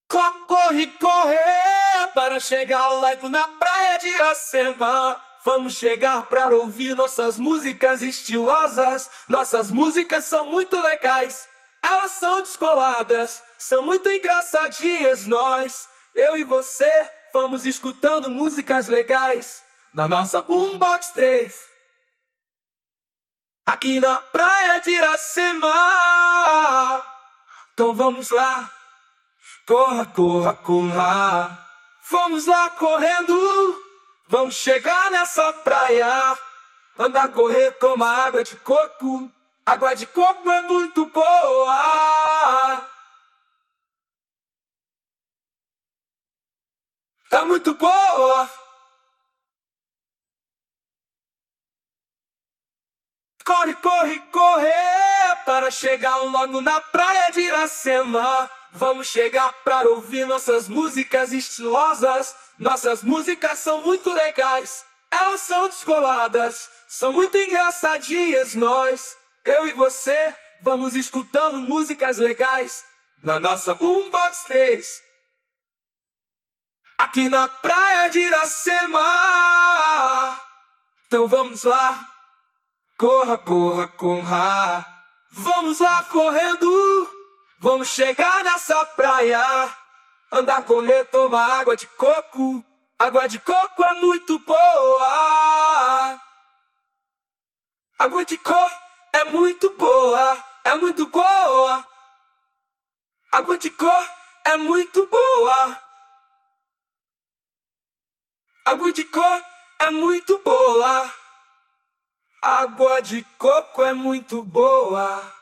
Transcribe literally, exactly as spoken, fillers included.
Co- Corre, correr para chegar lá na praia de Iracema. Vamos chegar para ouvir nossas músicas estilosas. Nossas músicas são muito legais. Elas são descoladas, são muito engraçadinhas. Nós, eu e você, vamos escutando músicas legais na nossa Boombox três. Aqui na praia de Iracema. Então vamos lá. Corra, corra, corra. Vamos lá correndo. Vamos chegar nessa praia. Andar, correr, tomar água de coco. Água de coco é muito boa. É muito boa. Corre, corre, correr para chegar logo na praia de Iracema. Vamos chegar para ouvir nossas músicas estilosas. Nossas músicas são muito legais. Elas são descoladas, são muito engraçadinhas. Nós, eu e você, vamos escutando músicas legais na nossa Boombox três. Aqui na praia de Iracema. Então vamos lá. Corra, corra, corra. Vamos lá correndo. Vamos chegar nessa praia. Andar, correr, tomar água de coco. Água de coco é muito boa. Água de coco é muito boa. É muito boa. Água de coco é muito boa. Água de coco é muito boa. Água de coco é muito boa.